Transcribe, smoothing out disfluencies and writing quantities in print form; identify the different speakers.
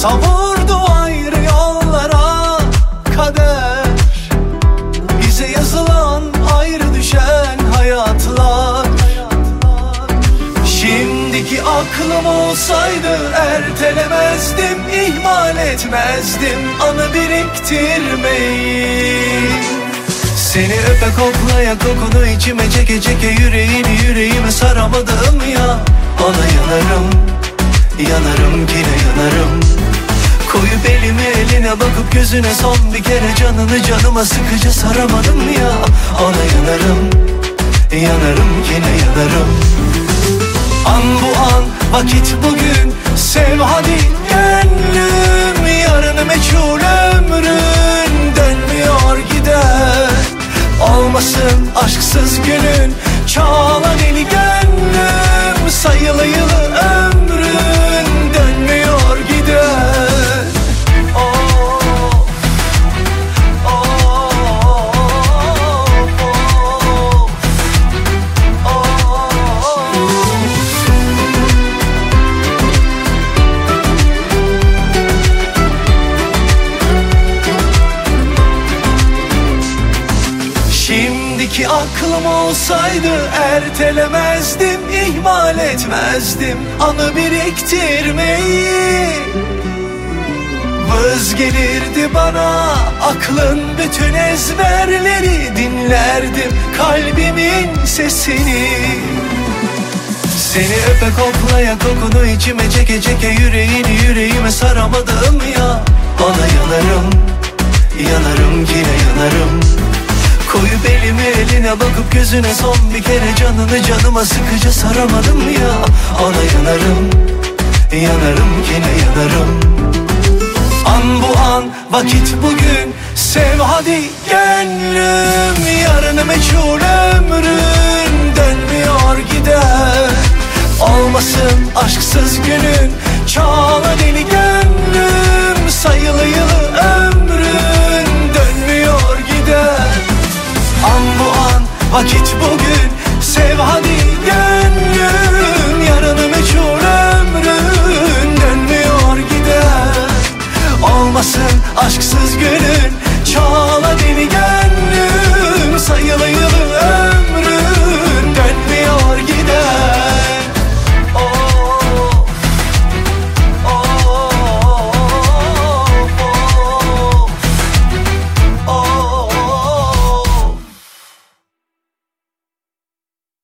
Speaker 1: savurdu ayrı yollara kader. Bize yazılan ayrı düşen hayatlar. Şimdiki aklım olsaydı ertelemezdim, ihmal etmezdim anı biriktirmeyi. Seni öpe koklaya kokunu içime çeke çeke yüreğini yüreğime saramadım ya. Ona yanarım, yanarım yine yanarım. Koyup elimi eline bakıp gözüne son bir kere canını canıma sıkıca saramadım ya. Ona yanarım, yanarım yine yanarım. An bu an, vakit bugün, sev hadi gönlüm. Yarını meçhul ömrün, dönmüyor gider. Olmasın aşksız günün, çağla deli gönlüm. Sayılı yılı ömrün, dönmüyor gider. Şimdiki aklım olsaydı ertelemezdim, ihmal etmezdim anı biriktirmeyi. Vız gelirdi bana aklın bütün ezberleri, dinlerdim kalbimin sesini. Seni öpe koklaya kokunu içime çeke çeke yüreğini yüreğime saramadım ya. Ona yanarım, yanarım yine yanarım. Koyup elimi eline bakıp gözüne son bir kere canını canıma sıkıca saramadım ya. Ona yanarım, yanarım yine yanarım. An bu an, vakit bugün, sev hadi gönlüm. Yarını meçhul ömrün, dönmüyor gider. Olmasın aşksız günün, çağla deli gönlüm. Sayılı yılı ömrün, dönmüyor gider. An bu an, vakit bugün.